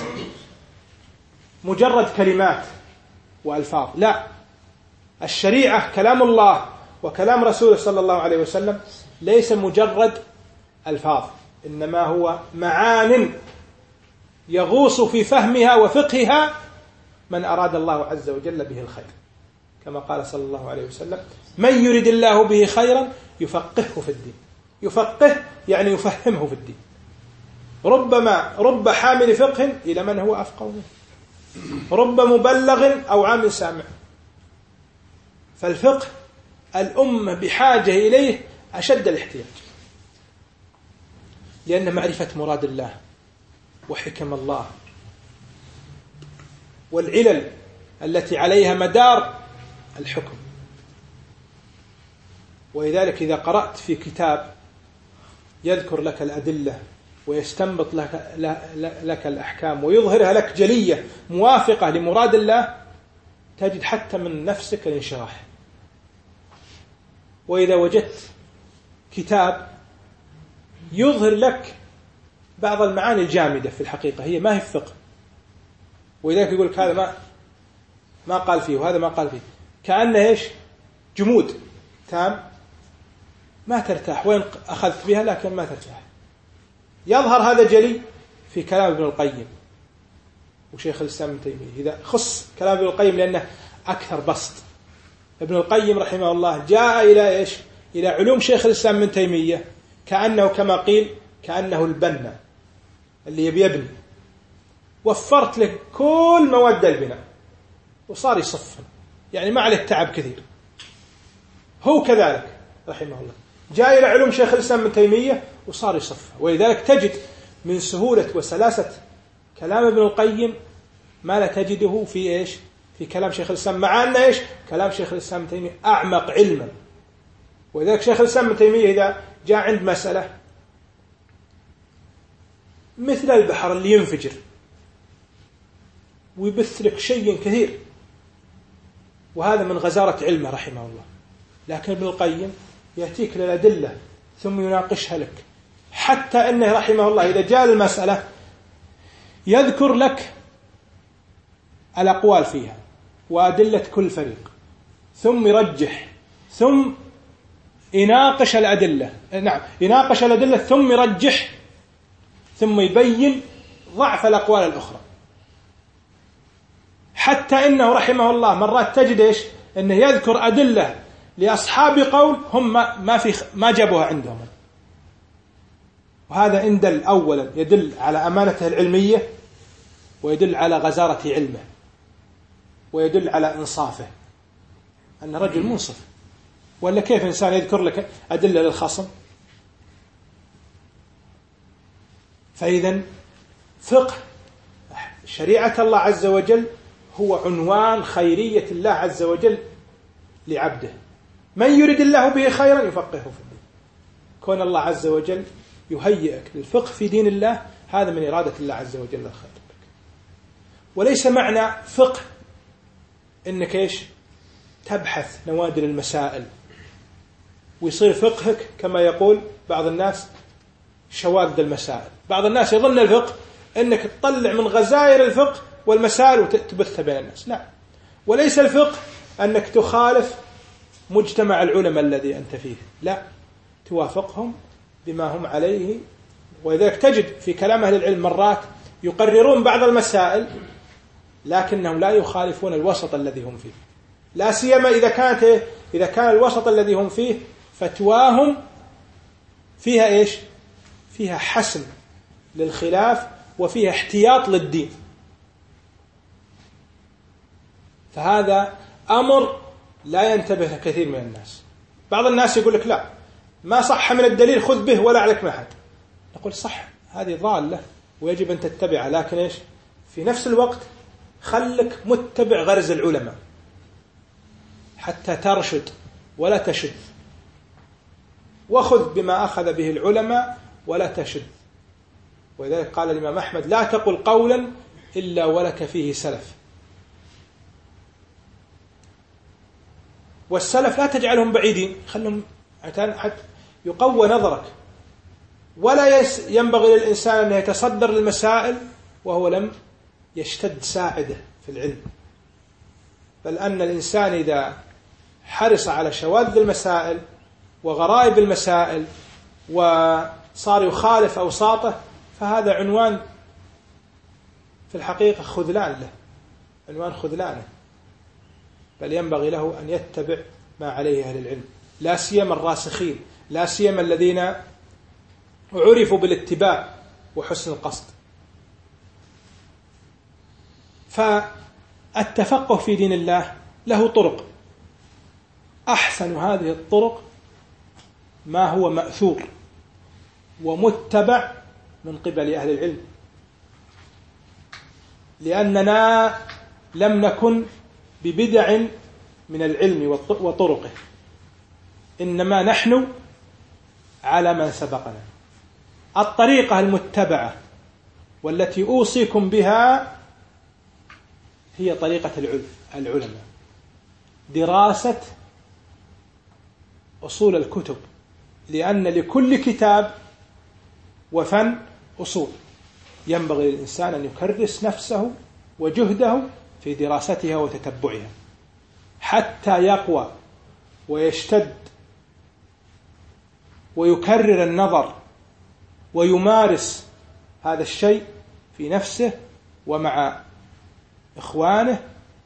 مجرد كلمات وألفاظ، لا، الشريعة كلام الله وكلام رسوله صلى الله عليه وسلم ليس مجرد ألفاظ، إنما هو معان يغوص في فهمها وفقهها من أراد الله عز وجل به الخير، كما قال صلى الله عليه وسلم: من يريد الله به خيرا يفقهه في الدين. يفقه يعني يفهمه في الدين. ربما رب حامل فقه إلى من هو أفقه منه، رب مبلغ أو عام سامع. فالفقه الأمة بحاجة إليه أشد الاحتياج، لأن معرفة مراد الله وحكم الله والعلل التي عليها مدار الحكم. ولذلك إذا قرأت في كتاب يذكر لك الأدلة ويستنبط لك, لك الأحكام ويظهرها لك جلية موافقة لمراد الله، تجد حتى من نفسك الانشراح. وإذا وجدت كتاب يظهر لك بعض المعاني الجامدة في الحقيقة هي ما هي فقه، ولذلك يقول لك هذا ما ما قال فيه وهذا ما قال فيه، كأنه إيش؟ جمود تام، ما ترتاح وين أخذت بها، لكن ما ترتاح. يظهر هذا جلي في كلام ابن القيم وشيخ الإسلام ابن تيمية. إذا خص كلام ابن القيم لأنه أكثر بسط. ابن القيم رحمه الله جاء إلى إيش؟ إلى علوم شيخ الإسلام ابن تيمية كأنه كما قيل كأنه البنا اللي يبي يبني، وفرت له كل مواد البناء وصار يصفن، يعني ما عليه تعب كثير. هو كذلك رحمه الله جاء إلى علوم شيخ الإسلام ابن تيمية وصار يصفها. ولذلك تجد من سهولة وسلاسة كلام ابن القيم ما لا تجده في إيش؟ في كلام شيخ الإسلام، مع أن إيش؟ كلام شيخ الإسلام ابن تيمية أعمق علما. ولذلك شيخ الإسلام ابن تيمية إذا جاء عند مسألة مثل البحر اللي ينفجر ويبث لك شيء كثير، وهذا من غزارة علمه رحمه الله، لكن ابن القيم يأتيك للأدلة ثم يناقشها لك، حتى أنه رحمه الله إذا جاء المسألة يذكر لك الأقوال فيها وأدلة كل فريق، ثم يرجح، ثم يناقش الأدلة، نعم يناقش الأدلة ثم يرجح، ثم يبين ضعف الأقوال الأخرى. حتى إنه رحمه الله مرات تجد إيش؟ إنه يذكر أدلة لأصحاب قول هم ما في ما جابوها عندهم، وهذا إن دل أولا يدل على أمانته العلمية، ويدل على غزارة علمه، ويدل على إنصافه، أن رجل منصف. ولا كيف إنسان يذكر لك أدلة للخصم؟ فإذا فقه شريعة الله عز وجل هو عنوان خيرية الله عز وجل لعبده. من يريد الله به خيرا يفقهه في الدين. كون الله عز وجل يهيئك للفقه في دين الله هذا من إرادة الله عز وجل الخير لك. وليس معنى فقه إنك إيش؟ تبحث نوادر المسائل ويصير فقهك كما يقول بعض الناس شواذ المسائل. بعض الناس يظن الفقه إنك تطلع من غزائر الفقه والمسائل وتبثها بين الناس، لا. وليس الفقه أنك تخالف مجتمع العلماء الذي أنت فيه، لا، توافقهم بما هم عليه. ولذلك تجد في كلام أهل العلم مرات يقررون بعض المسائل لكنهم لا يخالفون الوسط الذي هم فيه، لا سيما إذا كانت إذا كان الوسط الذي هم فيه فتواهم فيها إيش؟ فيها حسم للخلاف وفيها احتياط للدين. فهذا أمر لا ينتبه كثير من الناس. بعض الناس يقول لك لا، ما صح من الدليل خذ به ولا عليك معهد. نقول صح، هذه ضالة ويجب أن تتبعها، لكن إيش؟ في نفس الوقت خلك متبع غرز العلماء حتى ترشد ولا تشد. وخذ بما أخذ به العلماء ولا تشد. ولذلك قال الإمام أحمد: لا تقل قولا إلا ولك فيه سلف. والسلف لا تجعلهم بعيدين، خلهم حتى يقوى نظرك. ولا ينبغي للإنسان أن يتصدر للمسائل وهو لم يشتد ساعده في العلم، بل أن الإنسان إذا حرص على شواذ المسائل وغرائب المسائل وصار يخالف أوساطه فهذا عنوان في الحقيقة خذلان له، عنوان خذلانه، بل ينبغي له أن يتبع ما عليه أهل العلم، لا سيما الراسخين، لا سيما الذين عرفوا بالاتباع وحسن القصد. فالتفقه في دين الله له طرق، أحسن هذه الطرق ما هو مأثور ومتبع من قبل أهل العلم، لأننا لم نكن ببدع من العلم وطرقه، إنما نحن على من سبقنا. الطريقة المتبعة والتي أوصيكم بها هي طريقة العلماء، دراسة أصول الكتب، لأن لكل كتاب وفن أصول، ينبغي للإنسان أن يكرس نفسه وجهده في دراستها وتتبعها حتى يقوى ويشتد ويكرر النظر ويمارس هذا الشيء في نفسه ومع إخوانه،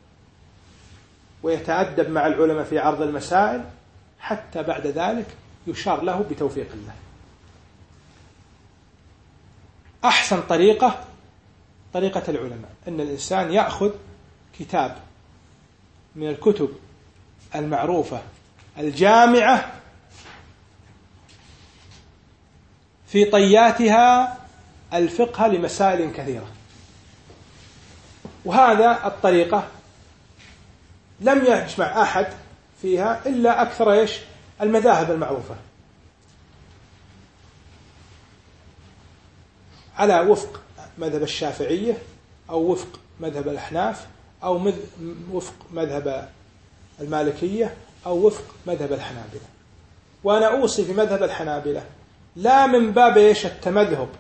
ويتأدب مع العلماء في عرض المسائل، حتى بعد ذلك يشار له بتوفيق الله. أحسن طريقة طريقة العلماء، أن الإنسان يأخذ كتاب من الكتب المعروفة الجامعة في طياتها الفقه لمسائل كثيرة، وهذا الطريقة لم يجمع أحد فيها إلا أكثر إيش المذاهب المعروفة على وفق مذهب الشافعية أو وفق مذهب الأحناف أو وفق مذهب المالكية أو وفق مذهب الحنابلة. وأنا أوصي في مذهب الحنابلة لا من باب إيش التمذهب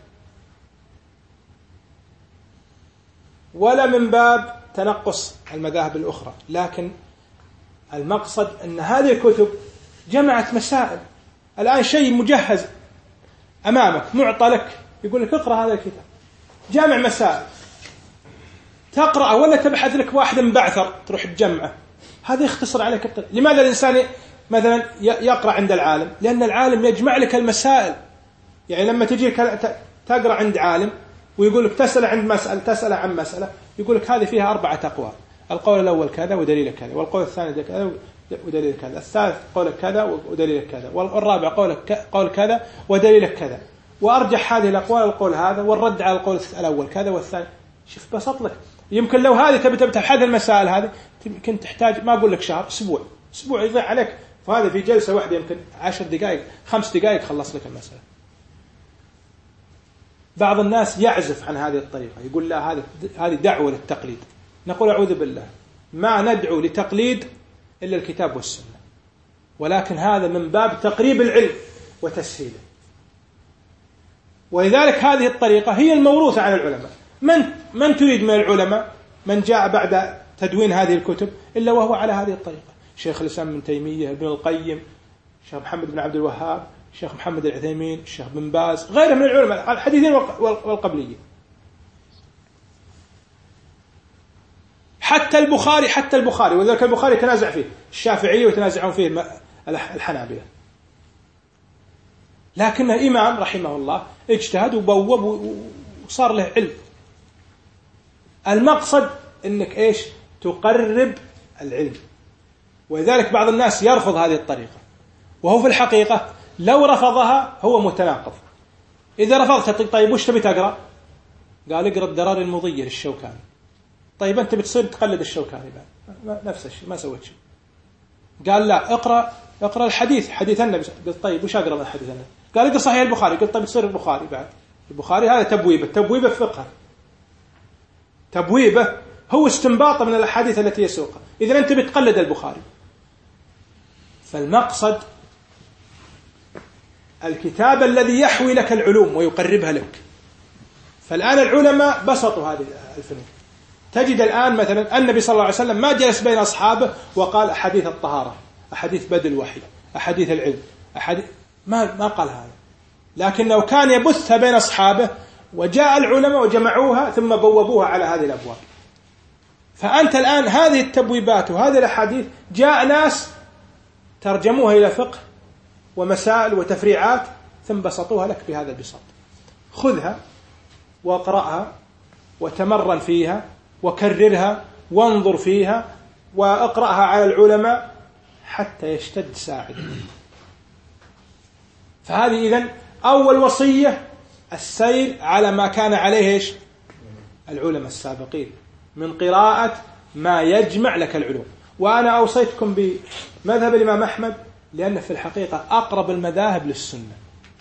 ولا من باب تنقص المذاهب الأخرى، لكن المقصد أن هذه الكتب جمعت مسائل. الآن شيء مجهز أمامك معطى لك، يقول لك اقرأ هذا الكتاب، جامع مسائل، تقرأه ولا تبحث لك واحد مبعثر تروح تجمعه، هذا يختصر عليك الطريق. لماذا الإنسان مثلا يقرأ عند العالم؟ لأن العالم يجمع لك المسائل. يعني لما تجي تقرأ عند عالم ويقول لك تسأل عند مسألة تسأل عن مسألة، يقول لك هذه فيها أربعة أقوال، القول الأول كذا ودليل كذا، والقول الثاني كذا ودليل كذا، الثالث قول كذا ودليل كذا، والرابع قول قول كذا ودليل كذا، وأرجح هذه الأقوال القول هذا، والرد على القول الأول كذا والثاني. شوف بسط لك. يمكن لو هذه تبي تبحث المسائل هذه يمكن تحتاج ما أقول لك شهر، أسبوع أسبوع يضيع عليك، فهذا في جلسة واحدة يمكن عشر دقائق خمس دقائق خلص لك المسألة. بعض الناس يعزف عن هذه الطريقة، يقول لا هذه هذه دعوة للتقليد. نقول أعوذ بالله، ما ندعو لتقليد إلا الكتاب والسنة، ولكن هذا من باب تقريب العلم وتسهيله. ولذلك هذه الطريقة هي الموروثة عن العلماء. من من تريد من العلماء من جاء بعد تدوين هذه الكتب إلا وهو على هذه الطريقة؟ شيخ الإسلام ابن تيمية، ابن القيم، الشيخ محمد بن عبد الوهاب، الشيخ محمد العثيمين، الشيخ بن باز، غيره من العلماء الحديثين والقبليين. حتى البخاري حتى البخاري وذلك البخاري تنازع فيه الشافعية وتنازعون فيه الحنابلة، لكن الإمام رحمه الله اجتهد وبوب وصار له علم. المقصد أنك إيش تقرب العلم. ولذلك بعض الناس يرفض هذه الطريقة، وهو في الحقيقة لو رفضها هو متناقض. إذا رفضت طيب وش تبي تقرأ؟ قال اقرأ الدراري المضية للشوكاني. طيب أنت بتصير تقلد الشوكاني بعد نفس الشيء، ما سويت شيء. قال لا، اقرأ اقرأ الحديث حديث النبي. قلت طيب وش أقرأ من حديث النبي؟ قال اقرأ صحيح البخاري. قلت طيب تصير البخاري بعد. البخاري هذا تبويبه، تبويبه فقه، تبويبه هو استنباط من الأحاديث التي يسوقها. إذا أنت بتقلد البخاري، فالمقصد الكتاب الذي يحوي لك العلوم ويقربها لك. فالآن العلماء بسطوا هذه الفنون. تجد الآن مثلا النبي صلى الله عليه وسلم ما جلس بين أصحابه وقال أحاديث الطهارة، أحاديث بدء الوحي، أحاديث العلم، أحاديث ما ما قال هذا، لكنه كان يبثها بين أصحابه، وجاء العلماء وجمعوها ثم بوبوها على هذه الأبواب. فأنت الآن هذه التبويبات وهذه الأحاديث جاء ناس ترجموها إلى فقه ومسائل وتفريعات ثم بسطوها لك بهذا البساط. خذها واقرأها وتمرن فيها وكررها وانظر فيها واقرأها على العلماء حتى يشتد ساعد. فهذه إذن أول وصية، السير على ما كان عليه إيش العلماء السابقين من قراءة ما يجمع لك العلوم. وأنا أوصيتكم بمذهب الإمام أحمد لأنه في الحقيقة أقرب المذاهب للسنة.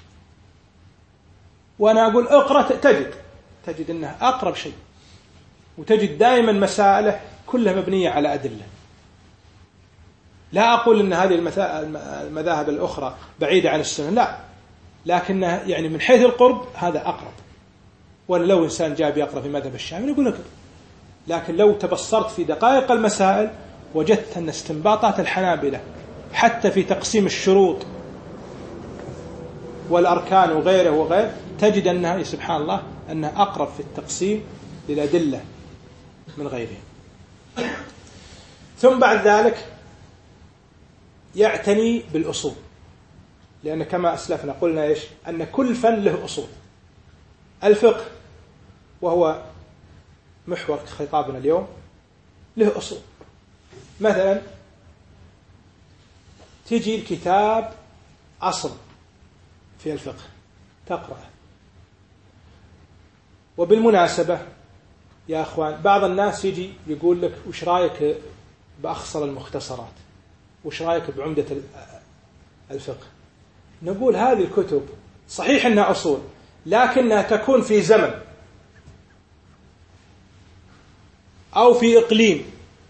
وأنا أقول اقرأ تجد تجد أنه أقرب شيء، وتجد دائما مسائله كلها مبنية على أدلة. لا أقول أن هذه المذاهب الأخرى بعيدة عن السنة، لا، لكنها يعني من حيث القرب هذا أقرب. ولا لو إنسان جاء يقرأ في مذهب الشافعي يقول لك، لكن لو تبصرت في دقائق المسائل وجدت أن استنباطات الحنابلة حتى في تقسيم الشروط والأركان وغيره وغيره تجد أنها سبحان الله أنها أقرب في التقسيم للأدلة من غيرها. ثم بعد ذلك يعتني بالأصول، لأن كما أسلفنا قلنا إيش أن كل فن له أصول. الفقه وهو محور خطابنا اليوم له أصول. مثلا تجي الكتاب أصل في الفقه تقرأ. وبالمناسبة يا أخوان بعض الناس يجي يقول لك وش رأيك بأخصر المختصرات، وش رأيك بعمدة الفقه؟ نقول هذه الكتب صحيح أنها أصول، لكنها تكون في زمن أو في إقليم،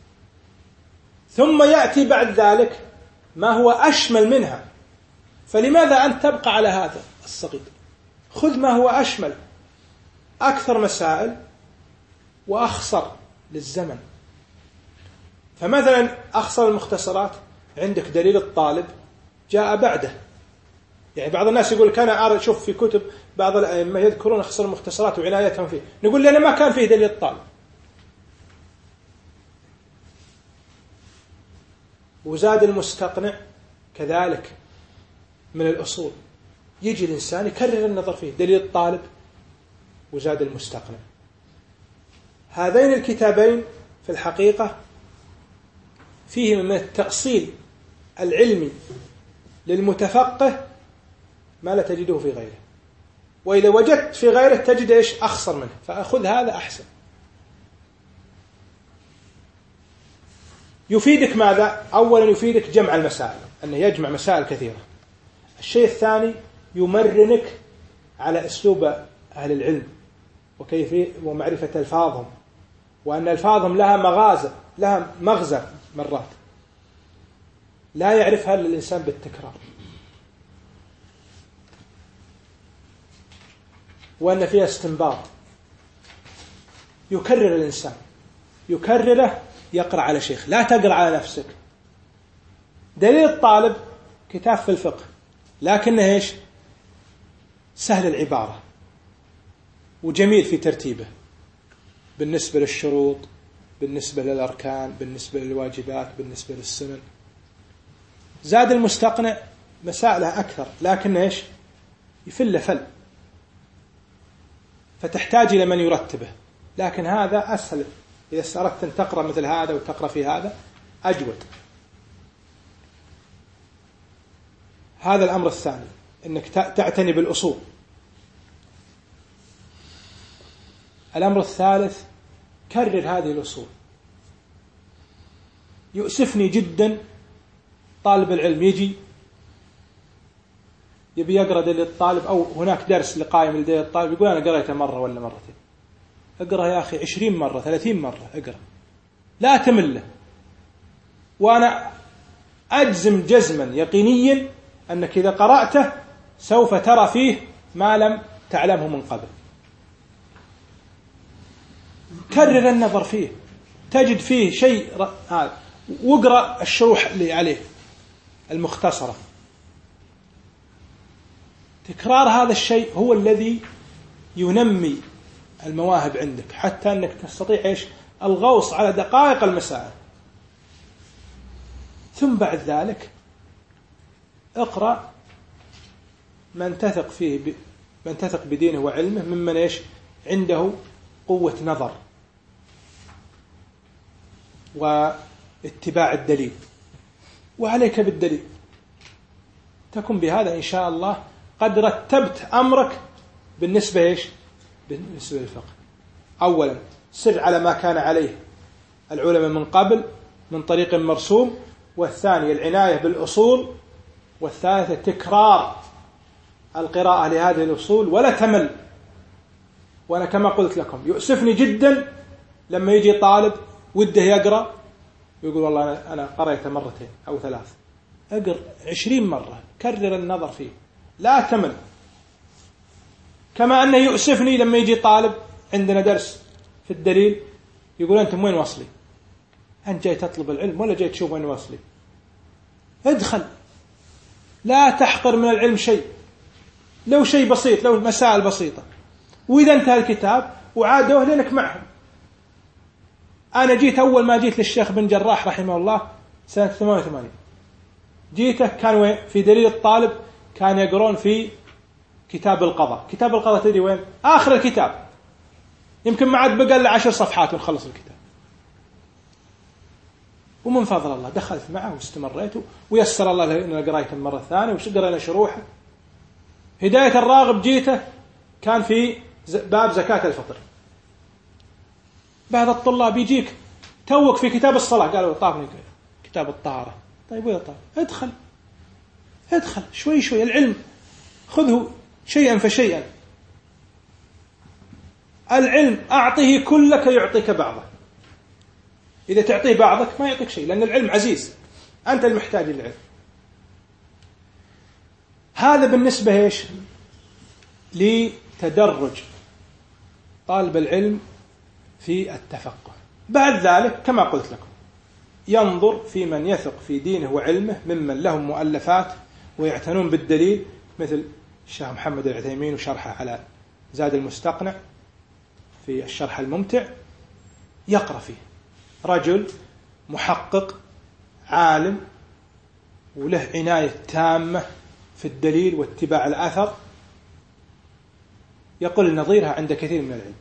ثم يأتي بعد ذلك ما هو أشمل منها. فلماذا أنت تبقى على هذا الصغير؟ خذ ما هو أشمل، أكثر مسائل وأخصر للزمن. فمثلا أخصر المختصرات عندك دليل الطالب جاء بعده. يعني بعض الناس يقول كان أشوف في كتب بعض الأئمة يذكرون أخصر المختصرات وعنايتهم فيه، نقول لنا ما كان فيه دليل الطالب. وزاد المستقنع كذلك من الأصول، يجي الإنسان يكرر النظر فيه، دليل الطالب وزاد المستقنع. هذين الكتابين في الحقيقة فيهم من التأصيل العلمي للمتفقه ما لا تجده في غيره، وإذا وجدت في غيره تجد إيش أخصر منه، فأخذ هذا أحسن. يفيدك ماذا؟ أولا يفيدك جمع المسائل، أنه يجمع مسائل كثيرة. الشيء الثاني يمرنك على أسلوب أهل العلم وكيف ومعرفة ألفاظهم، وأن ألفاظهم لها مغازة، لها مغزى مرات لا يعرفها إلا الإنسان بالتكرار، وأن فيها استنباط يكرر الإنسان، يكرره يقرأ على شيخ، لا تقرأ على نفسك. دليل الطالب كتاب في الفقه، لكنه إيش سهل العبارة وجميل في ترتيبه بالنسبة للشروط، بالنسبة للأركان، بالنسبة للواجبات، بالنسبة للسنن. زاد المستقنع مسائله أكثر، لكن إيش يفل فل، فتحتاج إلى من يرتبه. لكن هذا أسهل، إذا أردت أن تقرأ مثل هذا وتقرأ في هذا أجود. هذا الأمر الثاني، أنك تعتني بالأصول. الأمر الثالث كرر هذه الأصول. يؤسفني جدا طالب العلم يجي يبي يقرأ دليل الطالب، أو هناك درس لقائم لدليل الطالب، يقول أنا قرأته مرة ولا مرتين. اقرأ يا أخي عشرين مرة ثلاثين مرة، اقرأ لا تمله. وأنا أجزم جزما يقينيا أنك إذا قرأته سوف ترى فيه ما لم تعلمه من قبل. كرر النظر فيه تجد فيه شيء هذا، واقرأ الشروح اللي عليه المختصرة. تكرار هذا الشيء هو الذي ينمي المواهب عندك، حتى أنك تستطيع إيش الغوص على دقائق المسائل. ثم بعد ذلك اقرأ من تثق فيه ب... من تثق بدينه وعلمه، ممن إيش عنده قوة نظر واتباع الدليل، وعليك بالدليل. تكون بهذا إن شاء الله قد رتبت أمرك بالنسبة إيش بالنسبة للفقه. أولا سر على ما كان عليه العلماء من قبل من طريق مرسوم، والثاني العناية بالأصول، والثالثة تكرار القراءة لهذه الأصول ولا تمل. وأنا كما قلت لكم يؤسفني جدا لما يجي طالب وده يقرأ يقول والله أنا, أنا قرأت مرتين أو ثلاث. اقرأ عشرين مرة، كرر النظر فيه لا تمل. كما أنه يؤسفني لما يجي طالب عندنا درس في الدليل يقول أنتم وين وصلي؟ أنت جاي تطلب العلم ولا جاي تشوف وين وصلي؟ ادخل، لا تحقر من العلم شيء، لو شيء بسيط، لو مسائل بسيطة. وإذا انتهى الكتاب وعادوه لأنك معهم. أنا جيت أول ما جيت للشيخ بن جراح رحمه الله سنة ثمانية وثمانين، جيته كان في دليل الطالب كان يقرون في كتاب القضاء. كتاب القضاء تدري وين؟ آخر الكتاب، يمكن ما عاد بقى له عشر صفحات ونخلص الكتاب. ومن فضل الله دخلت معه واستمريت، ويسر الله لنا قرايته المرة الثانية وقرأنا شروحه. هداية الراغب جيته كان في باب زكاة الفطر. بعض الطلاب يجيك توك في كتاب الصلاة، قالوا طافني كتاب الطهارة. طيب وين طاف؟ ادخل ادخل شوي شوي، العلم خذه شيئا فشيئا. العلم أعطيه كلك يعطيك بعضه. إذا تعطيه بعضك ما يعطيك شيء، لأن العلم عزيز، أنت المحتاج للعلم. هذا بالنسبة إيش لتدرج طالب العلم في التفقه. بعد ذلك كما قلت لكم ينظر في من يثق في دينه وعلمه ممن لهم مؤلفات ويعتنون بالدليل، مثل الشيخ محمد العثيمين وشرحه على زاد المستقنع في الشرح الممتع. يقرأ فيه رجل محقق عالم وله عناية تامة في الدليل واتباع الأثر، يقول نظيرها عند كثير من العلم.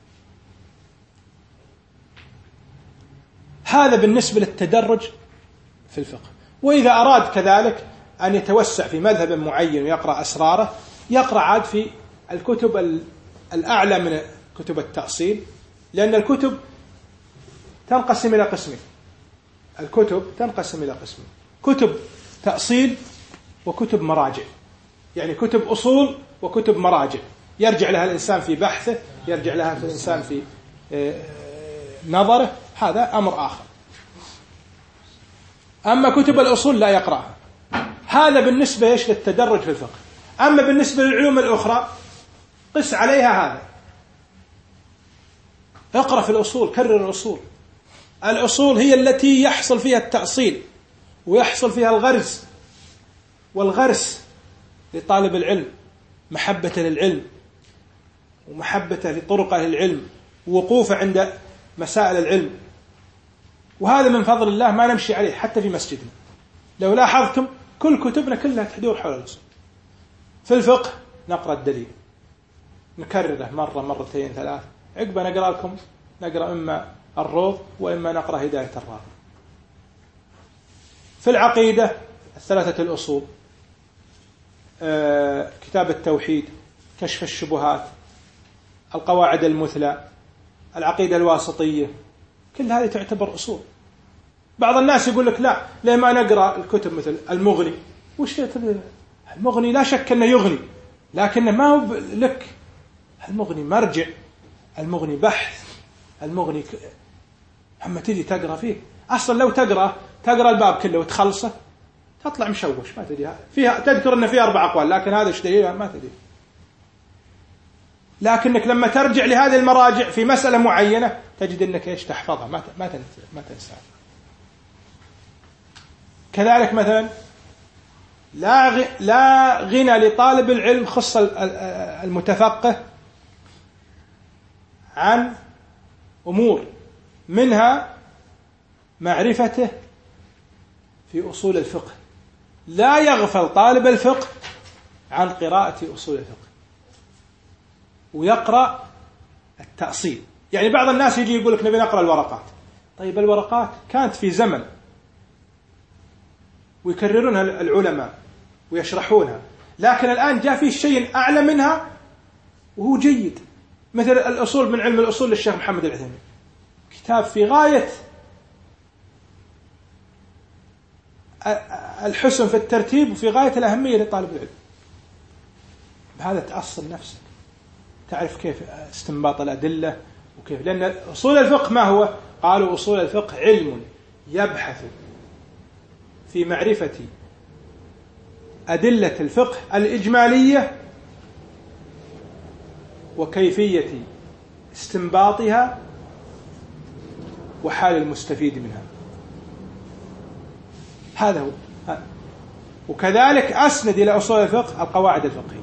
هذا بالنسبة للتدرج في الفقه. وإذا أراد كذلك أن يتوسع في مذهب معين ويقرأ أسراره، يقرأ عاد في الكتب الأعلى من كتب التأصيل، لأن الكتب تنقسم إلى قسمين. الكتب تنقسم إلى قسمين: كتب تأصيل وكتب مراجع. يعني كتب أصول وكتب مراجع يرجع لها الإنسان في بحثه، يرجع لها الإنسان في نظره، هذا أمر آخر. أما كتب الأصول لا يقرأها. هذا بالنسبة إيش للتدرج في الفقه. أما بالنسبة للعلوم الأخرى قس عليها هذا، اقرأ في الأصول، كرر الأصول. الأصول هي التي يحصل فيها التأصيل ويحصل فيها الغرس، والغرس لطالب العلم محبة للعلم ومحبة لطرق أهل العلم ووقوفه عند مسائل العلم. وهذا من فضل الله ما نمشي عليه حتى في مسجدنا. لو لاحظتم كل كتبنا كلها تدور حول الأصول. في الفقه نقرأ الدليل، نكرره مرة مرتين ثلاث، عقبة نقرأ لكم نقرأ إما الروض وإما نقرأ هداية الراغب. في العقيدة الثلاثة الأصول، آه، كتاب التوحيد، كشف الشبهات، القواعد المثلى، العقيدة الواسطية، كل هذه تعتبر أصول. بعض الناس يقول لك لا ليه ما نقرأ الكتب مثل المغني. وش المغني؟ لا شك أنه يغني، لكنه ما هو لك. المغني مرجع، المغني بحث، المغني ك... أما تجي تقرأ فيه أصلا لو تقرأ تقرأ الباب كله وتخلصه تطلع مشوش ما تدري فيها، تذكر أن فيها أربع أقوال لكن هذا ايش دليل ما تدري. لكنك لما ترجع لهذه المراجع في مسألة معينة تجد أنك إيش تحفظها ما ما ما تنساها. كذلك مثلا لا لا غنى لطالب العلم خص المتفقه عن أمور منها معرفته في أصول الفقه. لا يغفل طالب الفقه عن قراءة أصول الفقه ويقرأ التأصيل. يعني بعض الناس يجي يقول لك نبي نقرأ الورقات. طيب الورقات كانت في زمن ويكررونها العلماء ويشرحونها، لكن الآن جاء فيه شيء أعلى منها وهو جيد، مثل الأصول من علم الأصول للشيخ محمد العثيمين، كتاب في غاية الحسن في الترتيب وفي غاية الأهمية لطالب العلم. بهذا تأصل نفسك، تعرف كيف استنباط الأدلة وكيف، لأن أصول الفقه ما هو؟ قالوا أصول الفقه علم يبحث في معرفة أدلة الفقه الإجمالية وكيفية استنباطها وحال المستفيد منها. هذا هو. وكذلك أسند إلى أصول الفقه القواعد الفقهية.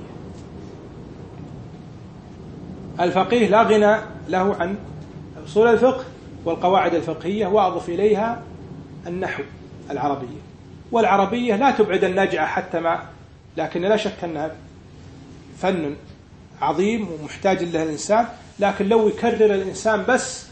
الفقيه لا غنى له عن أصول الفقه والقواعد الفقهية، وأضف إليها النحو العربية، والعربية لا تبعد النجعة حتى ما، لكن لا شك أنها فن عظيم ومحتاج له الإنسان، لكن لو يكرر الإنسان بس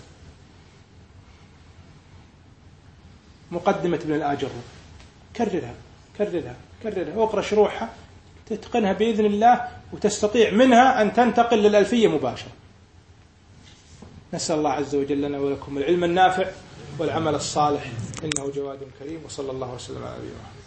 مقدمة ابن الآجر كررها كررها كررها واقرأ شروحها تتقنها بإذن الله، وتستطيع منها أن تنتقل للألفية مباشرة. نسأل الله عز وجل لنا ولكم العلم النافع والعمل الصالح، إنه جواد كريم، وصلى الله وسلم على نبينا محمد.